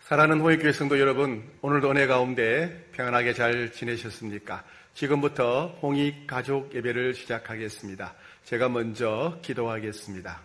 사랑하는 호익교회 성도 여러분, 오늘도 은혜 가운데 평안하게 잘 지내셨습니까? 지금부터 홍익 가족 예배를 시작하겠습니다. 제가 먼저 기도하겠습니다.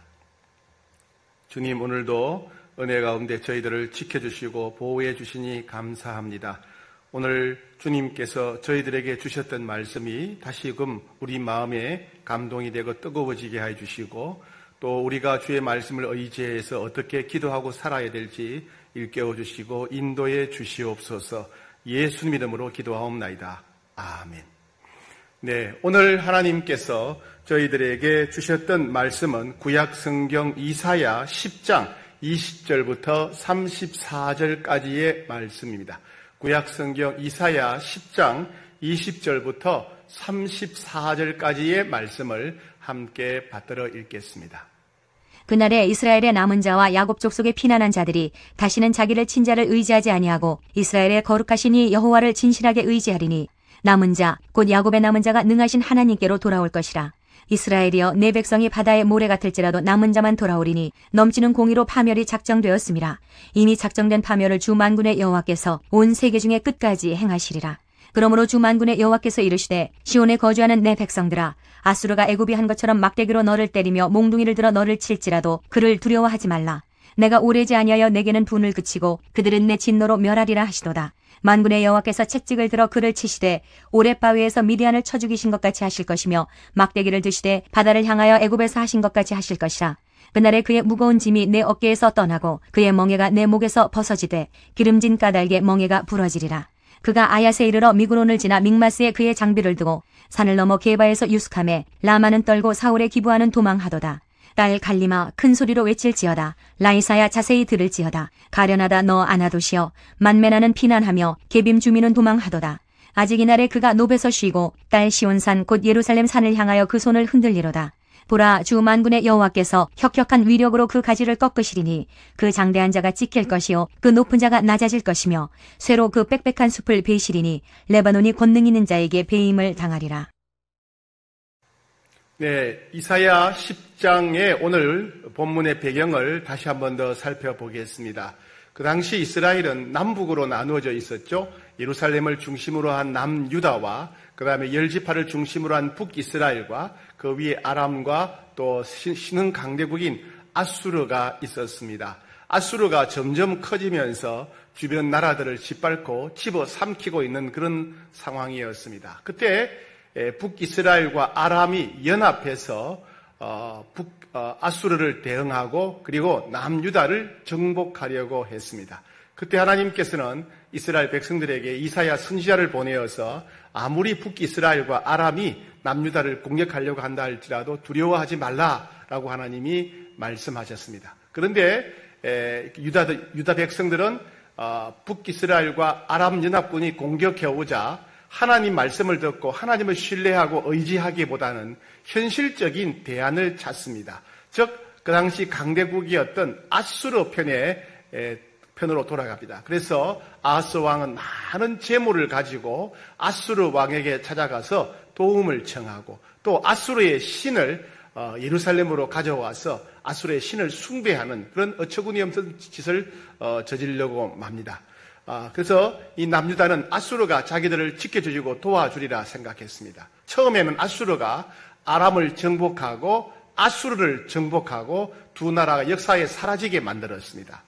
주님, 오늘도 은혜 가운데 저희들을 지켜주시고 보호해 주시니 감사합니다. 오늘 주님께서 저희들에게 주셨던 말씀이 다시금 우리 마음에 감동이 되고 뜨거워지게 해주시고, 또 우리가 주의 말씀을 의지해서 어떻게 기도하고 살아야 될지 일깨워 주시고 인도해 주시옵소서. 예수님 이름으로 기도하옵나이다. 아멘. 네, 오늘 하나님께서 저희들에게 주셨던 말씀은 구약 성경 이사야 10장 20절부터 34절까지의 말씀입니다. 구약 성경 이사야 10장 20절부터 34절까지의 말씀을 함께 받들어 읽겠습니다. 그날에 이스라엘의 남은 자와 야곱 족속에 피난한 자들이 다시는 자기를 친자를 의지하지 아니하고 이스라엘의 거룩하신 이 여호와를 진실하게 의지하리니 남은 자 곧 야곱의 남은 자가 능하신 하나님께로 돌아올 것이라. 이스라엘이여, 내 백성이 바다의 모래 같을지라도 남은 자만 돌아오리니 넘치는 공의로 파멸이 작정되었음이라. 이미 작정된 파멸을 주 만군의 여호와께서 온 세계 중에 끝까지 행하시리라. 그러므로 주 만군의 여호와께서 이르시되, 시온에 거주하는 내 백성들아, 아수르가 애굽이 한 것처럼 막대기로 너를 때리며 몽둥이를 들어 너를 칠지라도 그를 두려워하지 말라. 내가 오래지 아니하여 내게는 분을 그치고 그들은 내 진노로 멸하리라 하시도다. 만군의 여호와께서 채찍을 들어 그를 치시되 오랫바위에서 미디안을 쳐 죽이신 것 같이 하실 것이며 막대기를 드시되 바다를 향하여 애굽에서 하신 것 같이 하실 것이라. 그날에 그의 무거운 짐이 내 어깨에서 떠나고 그의 멍에가 내 목에서 벗어지되 기름진 까닭에 멍에가 부러지리라. 그가 아야세 이르러 미그론을 지나 믹마스에 그의 장비를 두고 산을 넘어 게바에서 유숙하매 라마는 떨고 사울에 기부하는 도망하도다. 딸 갈리마 큰 소리로 외칠지어다. 라이사야 자세히 들을지어다. 가련하다 너 아나도시여, 만메나는 피난하며 게빔 주민은 도망하도다. 아직 이날에 그가 노베서 쉬고 딸 시온산 곧 예루살렘 산을 향하여 그 손을 흔들리로다. 보라, 주 만군의 여호와께서 혁혁한 위력으로 그 가지를 꺾으시리니 그 장대한 자가 찍힐 것이요 그 높은 자가 낮아질 것이며 쇠로 그 빽빽한 숲을 베시리니 레바논이 권능 있는 자에게 배임을 당하리라. 네, 이사야 10장의 오늘 본문의 배경을 다시 한 번 더 살펴보겠습니다. 그 당시 이스라엘은 남북으로 나누어져 있었죠. 예루살렘을 중심으로 한 남유다와 그 다음에 열지파를 중심으로 한 북이스라엘과 그 위에 아람과 또 신흥 강대국인 아수르가 있었습니다. 아수르가 점점 커지면서 주변 나라들을 짓밟고 집어삼키고 있는 그런 상황이었습니다. 그때 북이스라엘과 아람이 연합해서 아수르를 대응하고 그리고 남유다를 정복하려고 했습니다. 그때 하나님께서는 이스라엘 백성들에게 이사야 선지자를 보내어서 아무리 북이스라엘과 아람이 남유다를 공격하려고 한다 할지라도 두려워하지 말라라고 하나님이 말씀하셨습니다. 그런데 유다 백성들은 북이스라엘과 아람 연합군이 공격해오자 하나님 말씀을 듣고 하나님을 신뢰하고 의지하기보다는 현실적인 대안을 찾습니다. 즉 그 당시 강대국이었던 아수르 편으로 돌아갑니다. 그래서 아하스 왕은 많은 재물을 가지고 아수르 왕에게 찾아가서 도움을 청하고 또 아수르의 신을 예루살렘으로 가져와서 아수르의 신을 숭배하는 그런 어처구니 없는 짓을 저지르려고 합니다. 그래서 이 남유다는 아수르가 자기들을 지켜주고 도와주리라 생각했습니다. 처음에는 아수르가 아람을 정복하고 아수르를 정복하고 두 나라가 역사에 사라지게 만들었습니다.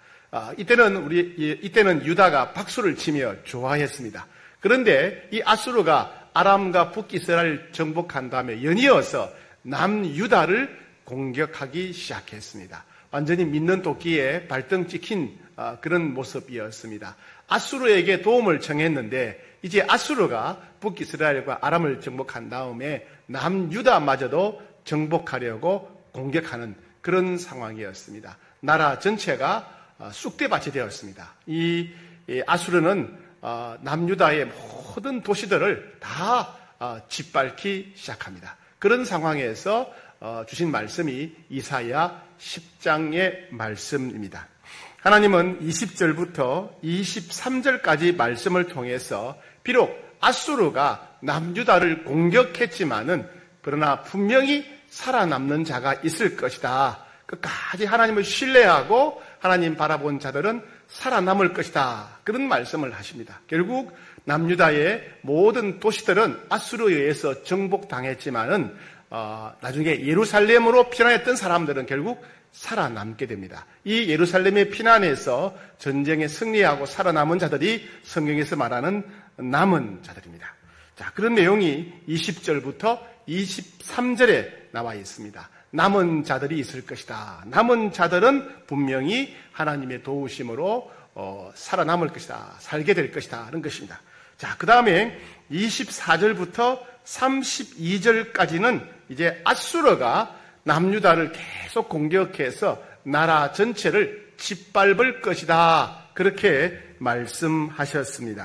이때는 유다가 박수를 치며 좋아했습니다. 그런데 이 아수르가 아람과 북이스라엘을 정복한 다음에 연이어서 남유다를 공격하기 시작했습니다. 완전히 믿는 도끼에 발등 찍힌 그런 모습이었습니다. 아수르에게 도움을 청했는데 이제 아수르가 북이스라엘과 아람을 정복한 다음에 남유다마저도 정복하려고 공격하는 그런 상황이었습니다. 나라 전체가 쑥대밭이 되었습니다. 이 아수르는 남유다의 모든 도시들을 다 짓밟기 시작합니다. 그런 상황에서 주신 말씀이 이사야 10장의 말씀입니다. 하나님은 20절부터 23절까지 말씀을 통해서 비록 아수르가 남유다를 공격했지만은 그러나 분명히 살아남는 자가 있을 것이다. 끝까지 하나님을 신뢰하고 하나님 바라본 자들은 살아남을 것이다. 그런 말씀을 하십니다. 결국 남유다의 모든 도시들은 아수르에 의해서 정복당했지만은 나중에 예루살렘으로 피난했던 사람들은 결국 살아남게 됩니다. 이 예루살렘의 피난에서 전쟁에 승리하고 살아남은 자들이 성경에서 말하는 남은 자들입니다. 자, 그런 내용이 20절부터 23절에 나와 있습니다. 남은 자들이 있을 것이다. 남은 자들은 분명히 하나님의 도우심으로 살아남을 것이다. 살게 될 것이다. 하는 것입니다. 자, 그 다음에 24절부터 32절까지는 이제 아수르가 남유다를 계속 공격해서 나라 전체를 짓밟을 것이다. 그렇게 말씀하셨습니다.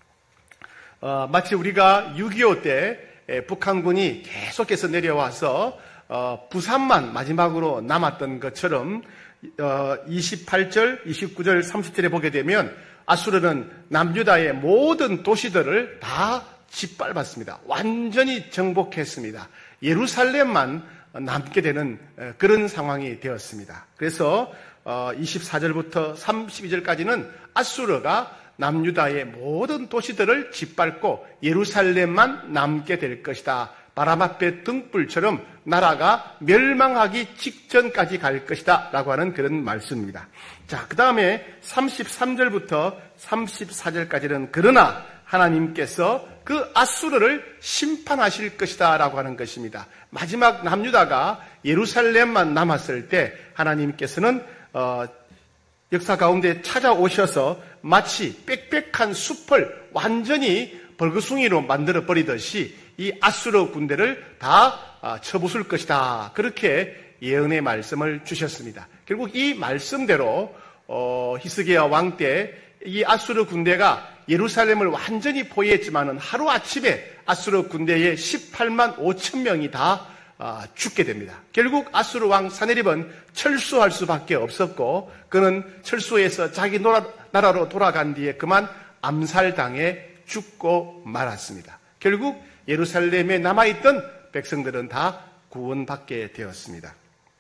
마치 우리가 6.25 때 북한군이 계속해서 내려와서 부산만 마지막으로 남았던 것처럼 28절, 29절, 30절에 보게 되면 아수르는 남유다의 모든 도시들을 다 짓밟았습니다. 완전히 정복했습니다. 예루살렘만 남게 되는 그런 상황이 되었습니다. 그래서 24절부터 32절까지는 아수르가 남유다의 모든 도시들을 짓밟고 예루살렘만 남게 될 것이다. 바람 앞에 등불처럼 나라가 멸망하기 직전까지 갈 것이다 라고 하는 그런 말씀입니다. 자, 그 다음에 33절부터 34절까지는 그러나 하나님께서 그 아수르를 심판하실 것이다 라고 하는 것입니다. 마지막 남유다가 예루살렘만 남았을 때 하나님께서는 역사 가운데 찾아오셔서 마치 빽빽한 숲을 완전히 벌거숭이로 만들어 버리듯이 이 아수르 군대를 다 쳐부술 것이다. 그렇게 예언의 말씀을 주셨습니다. 결국 이 말씀대로 히스기야 왕 때 이 아수르 군대가 예루살렘을 완전히 포위했지만은 하루아침에 아수르 군대의 18만 5천 명이 다 죽게 됩니다. 결국 아수르 왕 사네립은 철수할 수밖에 없었고 그는 철수해서 자기 나라로 돌아간 뒤에 그만 암살당해 죽고 말았습니다. 결국 예루살렘에 남아있던 백성들은 다 구원받게 되었습니다.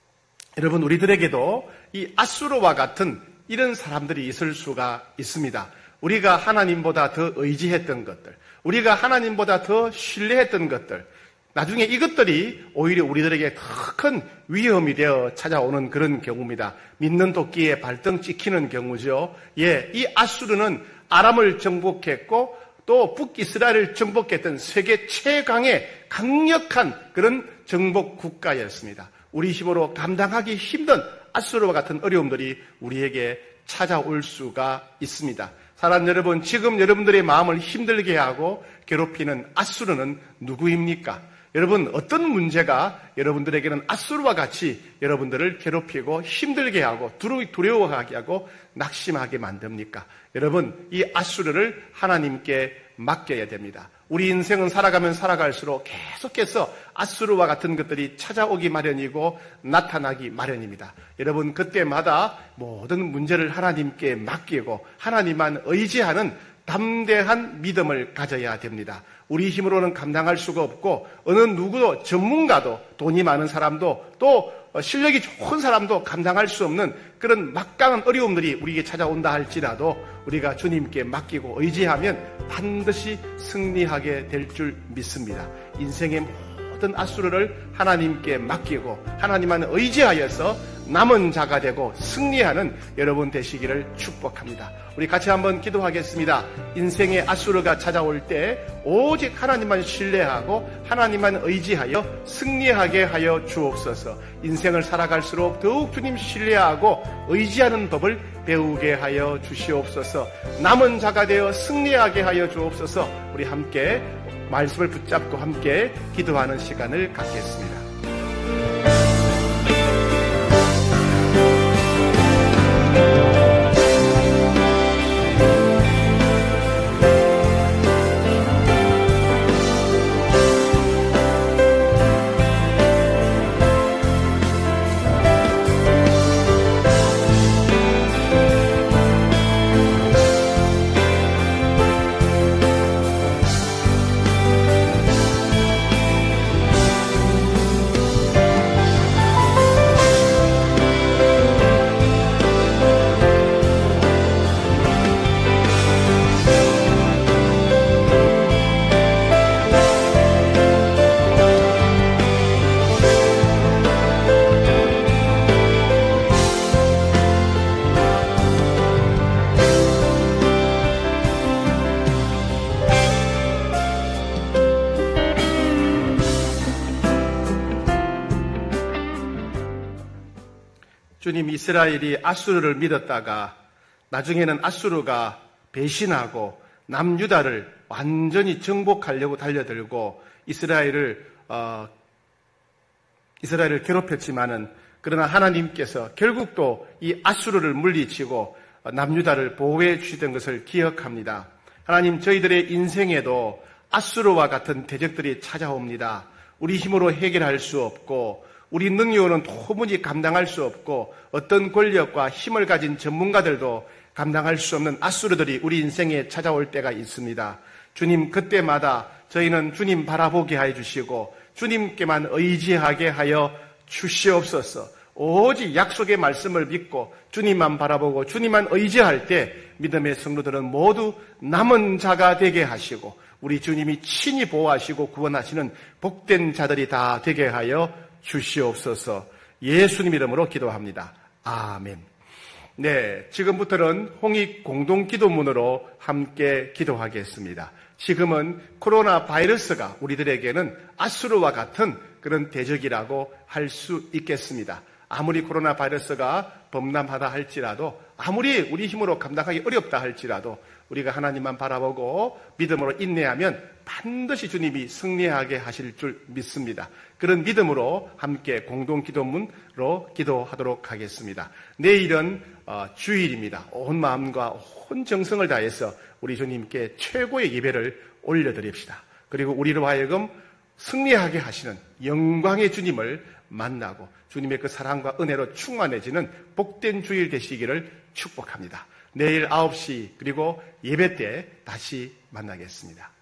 여러분, 우리들에게도 이 아수르와 같은 이런 사람들이 있을 수가 있습니다. 우리가 하나님보다 더 의지했던 것들, 우리가 하나님보다 더 신뢰했던 것들, 나중에 이것들이 오히려 우리들에게 더 큰 위험이 되어 찾아오는 그런 경우입니다. 믿는 도끼에 발등 찍히는 경우죠. 예, 이 아수르는 아람을 정복했고 또 북이스라엘을 정복했던 세계 최강의 강력한 그런 정복 국가였습니다. 우리 힘으로 감당하기 힘든 아수르와 같은 어려움들이 우리에게 찾아올 수가 있습니다. 사랑 여러분, 지금 여러분들의 마음을 힘들게 하고 괴롭히는 아수르는 누구입니까? 여러분, 어떤 문제가 여러분들에게는 아수르와 같이 여러분들을 괴롭히고 힘들게 하고 두려워하게 하고 낙심하게 만듭니까? 여러분, 이 아수르를 하나님께 맡겨야 됩니다. 우리 인생은 살아가면 살아갈수록 계속해서 아수르와 같은 것들이 찾아오기 마련이고 나타나기 마련입니다. 여러분, 그때마다 모든 문제를 하나님께 맡기고 하나님만 의지하는 담대한 믿음을 가져야 됩니다. 우리 힘으로는 감당할 수가 없고 어느 누구도 전문가도 돈이 많은 사람도 또 실력이 좋은 사람도 감당할 수 없는 그런 막강한 어려움들이 우리에게 찾아온다 할지라도 우리가 주님께 맡기고 의지하면 반드시 승리하게 될 줄 믿습니다. 인생의 모든 아수르를 하나님께 맡기고 하나님만 의지하여서 남은 자가 되고 승리하는 여러분 되시기를 축복합니다. 우리 같이 한번 기도하겠습니다. 인생의 아수르가 찾아올 때 오직 하나님만 신뢰하고 하나님만 의지하여 승리하게 하여 주옵소서. 인생을 살아갈수록 더욱 주님 신뢰하고 의지하는 법을 배우게 하여 주시옵소서. 남은 자가 되어 승리하게 하여 주옵소서. 우리 함께 말씀을 붙잡고 함께 기도하는 시간을 갖겠습니다. 주님, 이스라엘이 아수르를 믿었다가 나중에는 아수르가 배신하고 남유다를 완전히 정복하려고 달려들고 이스라엘을 괴롭혔지만은, 그러나 하나님께서 결국 또 이 아수르를 물리치고 남유다를 보호해 주시던 것을 기억합니다. 하나님, 저희들의 인생에도 아수르와 같은 대적들이 찾아옵니다. 우리 힘으로 해결할 수 없고 우리 능력으로는 도무지 감당할 수 없고 어떤 권력과 힘을 가진 전문가들도 감당할 수 없는 아수르들이 우리 인생에 찾아올 때가 있습니다. 주님, 그때마다 저희는 주님 바라보게 해 주시고 주님께만 의지하게 하여 주시옵소서. 오직 약속의 말씀을 믿고 주님만 바라보고 주님만 의지할 때 믿음의 성도들은 모두 남은 자가 되게 하시고 우리 주님이 친히 보호하시고 구원하시는 복된 자들이 다 되게 하여 주시옵소서. 예수님 이름으로 기도합니다. 아멘. 네, 지금부터는 홍익 공동기도문으로 함께 기도하겠습니다. 지금은 코로나 바이러스가 우리들에게는 아수르와 같은 그런 대적이라고 할 수 있겠습니다. 아무리 코로나 바이러스가 범람하다 할지라도, 아무리 우리 힘으로 감당하기 어렵다 할지라도 우리가 하나님만 바라보고 믿음으로 인내하면 반드시 주님이 승리하게 하실 줄 믿습니다. 그런 믿음으로 함께 공동기도문으로 기도하도록 하겠습니다. 내일은 주일입니다. 온 마음과 온 정성을 다해서 우리 주님께 최고의 예배를 올려드립시다. 그리고 우리로 하여금 승리하게 하시는 영광의 주님을 만나고 주님의 그 사랑과 은혜로 충만해지는 복된 주일 되시기를 축복합니다. 내일 9시 그리고 예배 때 다시 만나겠습니다.